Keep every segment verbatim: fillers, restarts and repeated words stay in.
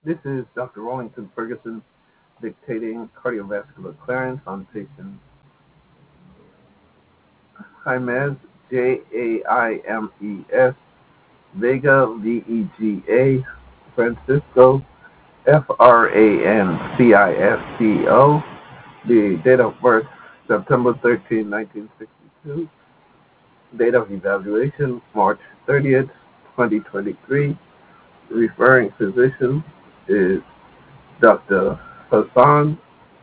This is Doctor Wallington Ferguson dictating cardiovascular clearance on patient Jaimes, J A I M E S, Vega, V E G A, Francisco, F R A N C I S C O, the date of birth September thirteenth, nineteen sixty-two, date of evaluation March thirtieth, twenty twenty-three, referring physician is Doctor Hassan.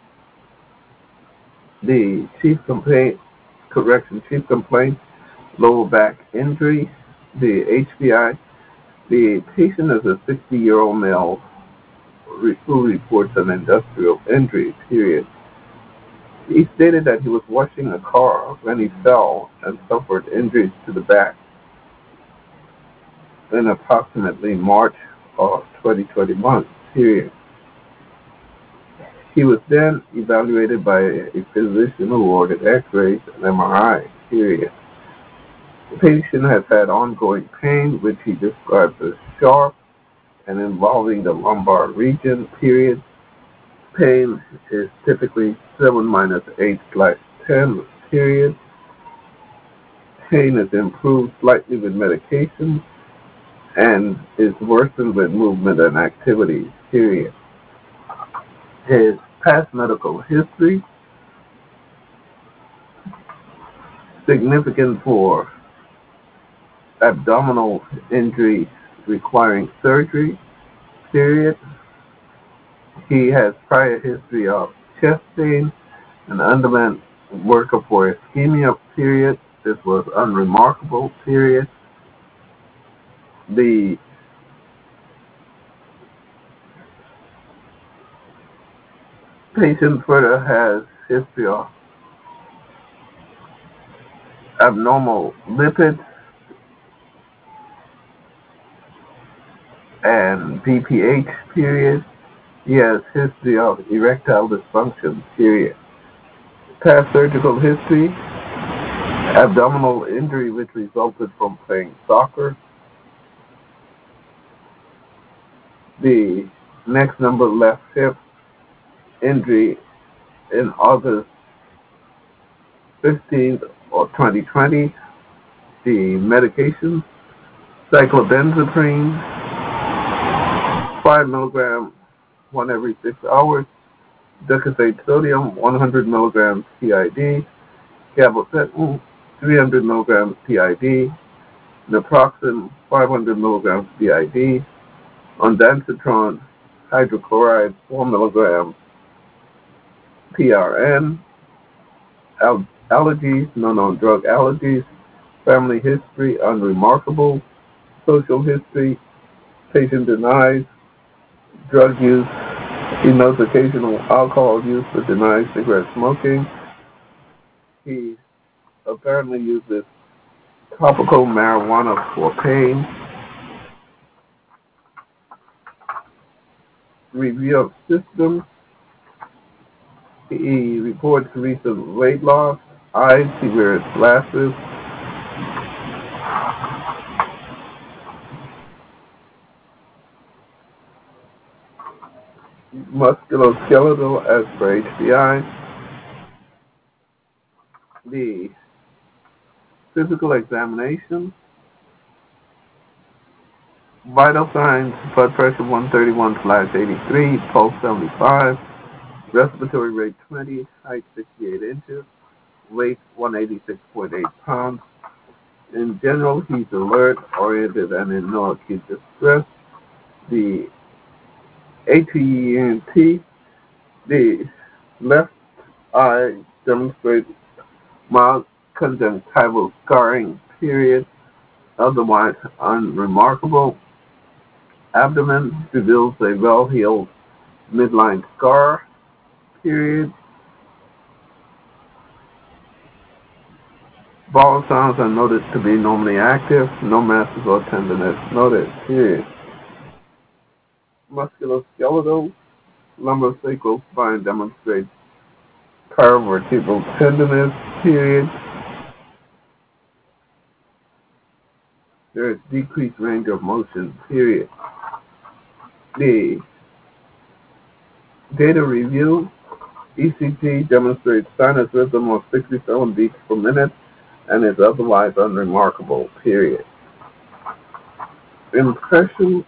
The chief complaint, correction, chief complaint, lower back injury, the H P I. The patient is a sixty-year-old male who reports an industrial injury, period. He stated that he was washing a car when he fell and suffered injuries to the back in approximately March of twenty twenty-one, period. He was then evaluated by a physician who ordered x-rays and M R I, period. The patient has had ongoing pain, which he describes as sharp and involving the lumbar region, period. Pain is typically seven minus eight slash ten, period. Pain is improved slightly with medication and is worsened with movement and activity, period. His past medical history, significant for abdominal injury requiring surgery, period. He has prior history of chest pain and underwent workup for ischemia, period. This was unremarkable, period. The patient further has history of abnormal lipids and B P H, period. He has history of erectile dysfunction, period. Past surgical history, abdominal injury which resulted from playing soccer. The next number, left hip injury in August fifteenth or twenty twenty. The medication, cyclobenzaprine, five milligrams one every six hours, docosahexaene sodium one hundred milligrams P I D, gabapentin three hundred milligrams P I D, naproxen five hundred milligrams P I D, ondansetron hydrochloride four milligrams P R N, Al- allergies, none on drug allergies, family history unremarkable, social history, patient denies drug use, he knows occasional alcohol use but denies cigarette smoking. He apparently uses topical marijuana for pain. Review of symptoms. He reports recent weight loss. Eyes, he wears glasses. Musculoskeletal as for H P I. The physical examination. Vital signs, blood pressure one thirty-one slash eighty-three, pulse seventy-five, respiratory rate twenty, height sixty-eight inches, weight one eighty-six point eight pounds. In general, he's alert, oriented, and in no acute distress. The A T E N T, the left eye demonstrates mild conjunctival scarring, period, otherwise unremarkable. Abdomen reveals a well-healed midline scar, period. Bowel sounds are noted to be normally active, no masses or tenderness noted, period. Musculoskeletal, lumbosacral spine demonstrates paravertebral tenderness, period. There is decreased range of motion, period. The Data review. E C G demonstrates sinus rhythm of sixty-seven beats per minute and is otherwise unremarkable, period. Impression.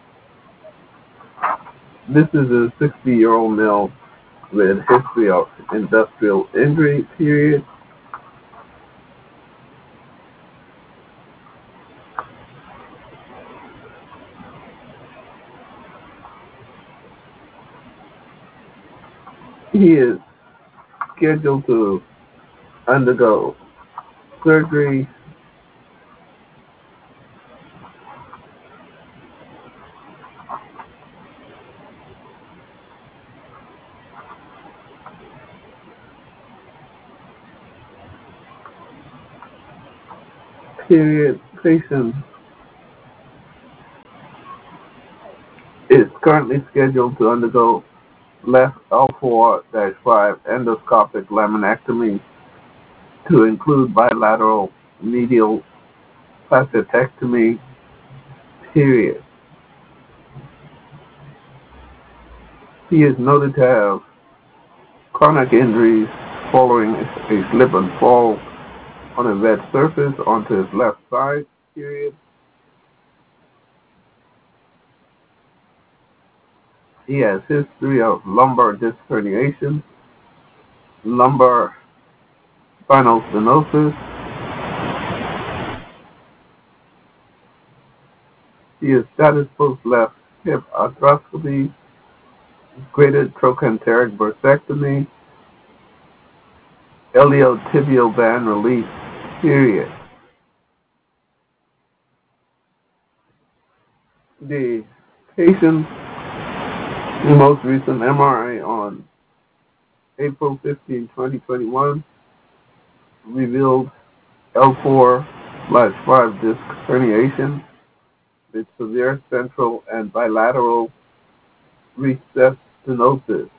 This is a sixty-year-old male with history of industrial injury, period. He is scheduled to undergo surgery. Period. Patient is currently scheduled to undergo left L four dash five endoscopic laminectomy to include bilateral medial facetectomy, period. He is noted to have chronic injuries following a slip and fall on a wet surface onto his left side, period. He has history of lumbar disc herniation, lumbar spinal stenosis. He is status post left hip arthroscopy, graded trochanteric bursectomy, iliotibial band release, period. The patient's most recent M R I on April fifteenth, twenty twenty-one revealed L four slash five disc herniation with severe central and bilateral recess stenosis.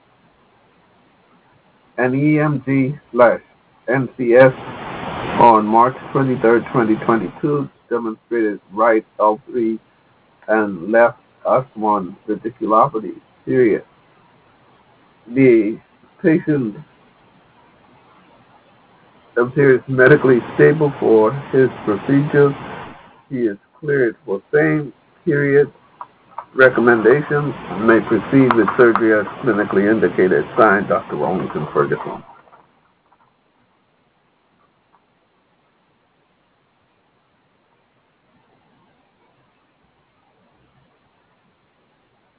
An E M G slash N C S on March twenty-third, twenty twenty-two demonstrated right L three and left S one radiculopathy, period. The patient appears medically stable for his procedure. He is cleared for same, period. Recommendations: may proceed with surgery as clinically indicated. Signed, Doctor Wellington Ferguson.